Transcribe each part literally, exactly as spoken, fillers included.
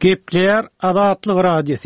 Gepler Azatlyk radiosu.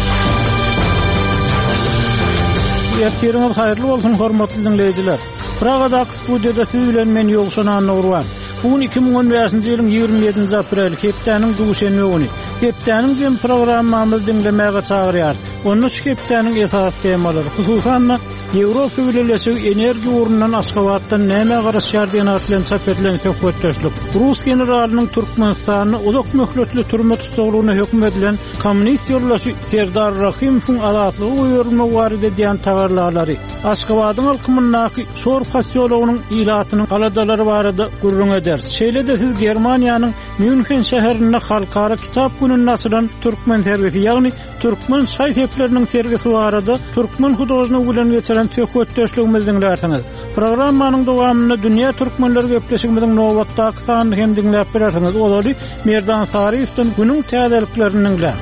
Ertiriniz hayırlı bolsun hormatly dinleyijiler. Pragada studiyada süýlenmen ýogşanan Nurwan. Bugün iki bin on beşinji ýylyň ýygrimi ýedinji aprel hepdeniň duşanmy güni. Hepdeniň jym programmamyzy dinlemäge çagyrýar. Onu şu hepdeniň esas temalary, hususan Ýewropa Birleşigi energiýa urundan Aşgabatdan näme garaşýar diýen atlan söhbetlerini söhbetleşdik. Rus generalynyň Türkmenistany uzak möhletli turma tutuglygyna hökm edilen kommunist ýoldaşy Serdar Rahimovň azatlygy goýurma barada diýen tagarlary, Aşgabatyň alkymyndaky Şor possýolugynyň ilatynyň galadalary barada gurrun eder. Şeýle de siz Germaniýanyň München şäherinde halkara kitap gününi açylan türkmen sergisi, ýagny türkmen şaýhepleriniň sergisi barada türkmen hudagyny bilen geçiren töhfetdeşligimiziň därsiniz. Programmanyň dowamyny dünýä türkmenleri gepleşigimiziň nowatdaky sanyny hem dinläp berersiňiz. Olary Merdan Sariýewden günüň täzeliklerini dinläp.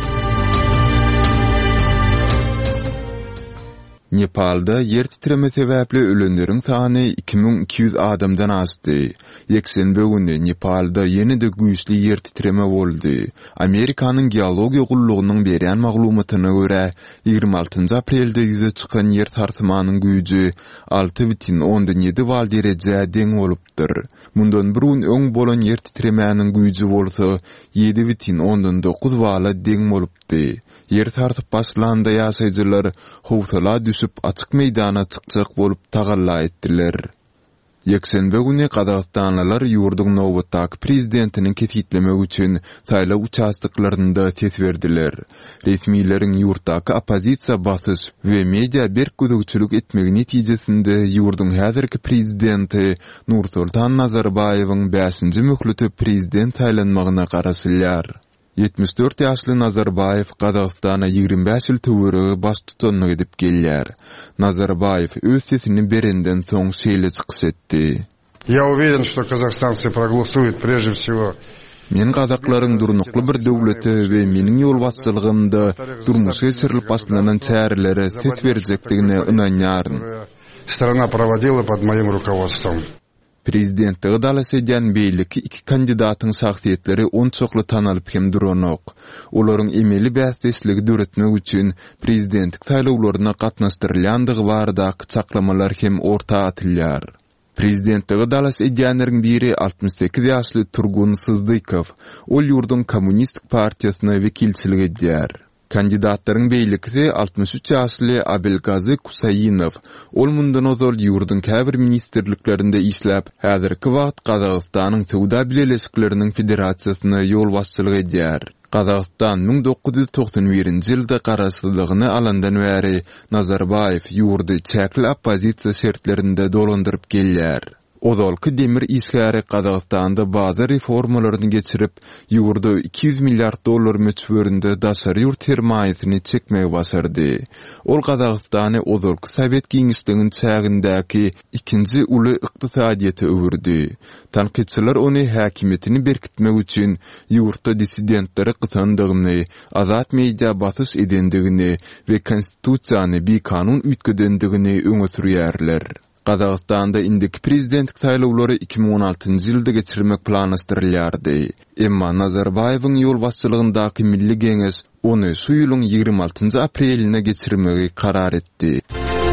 Nepalda yer titreme sebäpli ölenleriň sany iki bin iki ýüz adamdan aşdy. Ýeksenbe güni Nepalda ýene-de güýçli yer titreme boldy. Amerikanyň geologiýa gullugynyň berýän maglumatyna görä, ýygrimi altynjy aprelde ýüze çykan yer tartymanyň güýji alty butin ondan ýedi bal derejä deň bolupdyr. Mundan bir gün öň bolan yer titremäniň güýji bolsa ýedi butin ondan dokuz bala deň bolupdy. Yer tartyp başlanda ýaşaýjylar howsala düşüp açyk meýdana çykjak bolup tagalla etdiler. Ýeksenbe güni Kazakstanlylar ýurduň nowatdaky prezidentiniň kesitlemek üçin saýlaw uçastyklarynda ses berdiler. Resmiýleriň ýurtdaky opozisiýa basys we media berkgüzükçülük etmegi netijesinde ýurduň häzirki prezidenti Nursultan Nazarbayewiň beşinji möhleti prezident saýlanmagyna garaşylýar. yetmiş dört ýaşly Nazarbayew Kazakstana ýygrimi beş ýyl töweregi baş tutanlyk edip gelýär. Nazarbayew öz sesini berenden soň şeýle çykyş etdi. Я уверен, что казахстанцы проголосуют прежде всего. Men gazaklaryň durnukly bir döwleti we meniň ýol başçylygymda durmuşa geçirilip başlanan çärelere ses berjekdigine ynanýaryn. Страна проводила под моим руководством. Prezidentligi dalasa edýän beýleki iki kandidatyň şahsiýetleri onçokly tanalyp hem duranok. Olaryň emeli bäsdeşligi döretmek üçin prezidentlik saýlawlaryna gatnaşdyrylýandygy baradaky çaklamalar hem orta atylýar. Prezidentligi dalasa edýänleriň biri altmış sekiz ýaşly Turgun Sızdykow. Ol ýurdun Kommunistik partiýasyna wekilçilik edýär. Kandidatlaryň beýlekisi altmış üç ýaşly Abelgazy Kusayinow. Ol mundan ozal ýurdun käbir ministrliklerinde işläp, häzirki wagt Kazakstanyň Sowda bileşikleriniň federasiýasyna ýol başçylyk edýär. Kazakistan bin dokuz ýüz toksan birinji ýylda garaşsyzlygyny alandan bäri Nazarbayew ýurdy çäkli opozisiýa şertlerinde dolandyryp gelýär. Ozalky demir işgäri Kazakstanda bazı reformalaryny geçirip, ýurda iki yüz milliard dollar möçberinde daşary ýurt sermaýesyni çekmegi başardy. Ol Kazakstany ozalky Sowet giňişliginiň çägindäki ikinji uly ykdysadyýete öwürdi. Tanqidçiler ony häkimetini berkitmek üçin ýurtda dissidentlere gysandygyny, azat media basys edendigini we konstitusiýany bir kanun üýtgedendigini öňe sürýärler. Kazakstanda indiki prezidentlik saýlawlary iki bin on altynjy ýylda geçirmek planlaşdyrylýardy. Emma Nazarbayewiň ýol başçylygyndaky Milli Geňeş ony şu ýylyň ýygrimi altynjy apreline geçirmegi karar etdi.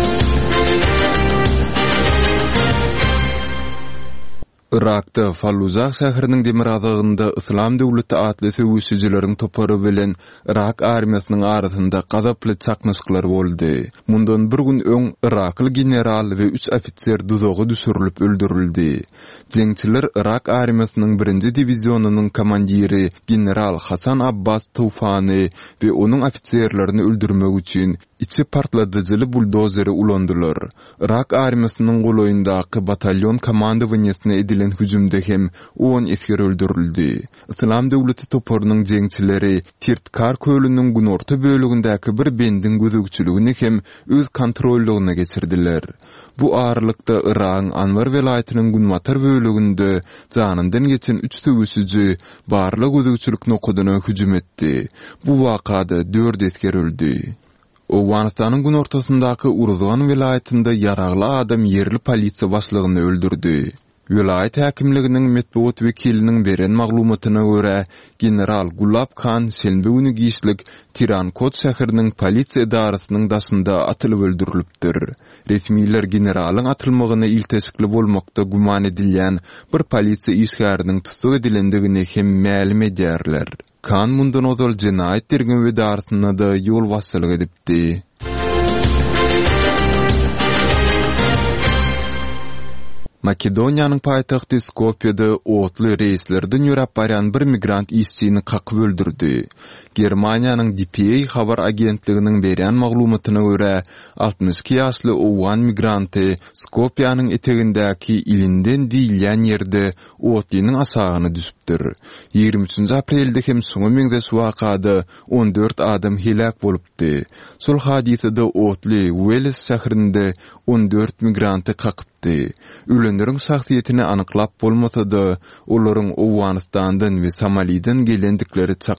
Irakda Fallujah şäheriniň demir azagynda Islam döwleti atly söwüşçüleriň topary bilen Irak armiýasynyň arasynda gazaply çakmyşyklar boldy. Mundan bir gün öň Irakly general we üç ofitser duzoga düşürilip öldürildi. Jeňçiler Irak armiýasynyň birinji diwizionynyň komandiri general Hasan Abbas Tufany we onuň ofitserlerini öldürmek üçin içi partladyjyly buldozeri ulandylar. Irak armiýasynyň goloýundaky batalyon komandowanýasyna edilen hüjümde hem on esker öldürildi. Islam döwleti toparynyň jeňçileri Tirtkar köylüniň günorta bölügindäki bir bendin gözükçüligini hem öz kontrollygyna geçirdiler. Bu ağırlykda Irakyň Anbar welaýatynyň Gunmatar bölüginde janyndan geçen üç söwüşçü barlyk gözükçülük nokadyna hüjüm etdi. Bu wakada dört esker öldü. Owganistanyň gün ortasyndaky Uruzgan welaýatynda yaragly adam yerli polisiýa başlygyny öldürdi. Vilayet häkimliginiň metbuat wekiliniň beren maglumatyna görä, general Gulab Khan şenbe güni giýişlik Tirankot şäheriniň polisiýa idarasynyň daşynda atylyp öldürilipdir. Resmiler generalyň atylmagyny iltesikli bolmakda guman edilýän bir polisiýa işgäriniň tutuk edilendigini hem ma'lum edýärler. Khan mundan ozal jinayet tergin idarasyna da ýol wassalyk edipdi. Makedoniýanyň paýtagty Skopje'de otly reýslerden ýörep barýan bir migrant işçini qakyp öldürdi. Germaniýanyň D P A habar agentliginiň berýän maglumatyna görä, altmış iki ýaşly owgan migranty Skopje'nyň etegindäki ilinden diýilýän ýerde otlynyň asagyny düşüpdir. ýygrimi üçinji aprelde hem soňa meňdes wakada on dört adam helak bolupdy. Şol hadisede otly Wales şäherinde on dört migranty qakyp Ülenlerin şahsiýetini anyklap bolmasa da, olaryň Owganistandan we Somaliden gelendikleri